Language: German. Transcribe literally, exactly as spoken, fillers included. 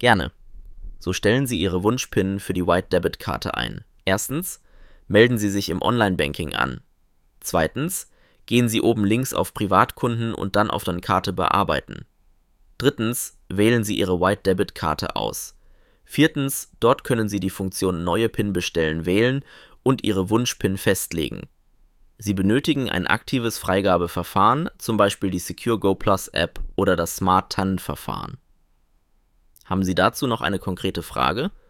Gerne. So stellen Sie Ihre Wunsch-PIN für die White-Debit-Karte ein. Erstens, melden Sie sich im Online-Banking an. Zweitens, gehen Sie oben links auf Privatkunden und dann auf dann Karte bearbeiten. Drittens, wählen Sie Ihre White-Debit-Karte aus. Viertens, dort können Sie die Funktion Neue PIN bestellen wählen und Ihre Wunsch-PIN festlegen. Sie benötigen ein aktives Freigabeverfahren, zum Beispiel die Secure Go Plus App oder das Smart T A N-Verfahren. Haben Sie dazu noch eine konkrete Frage?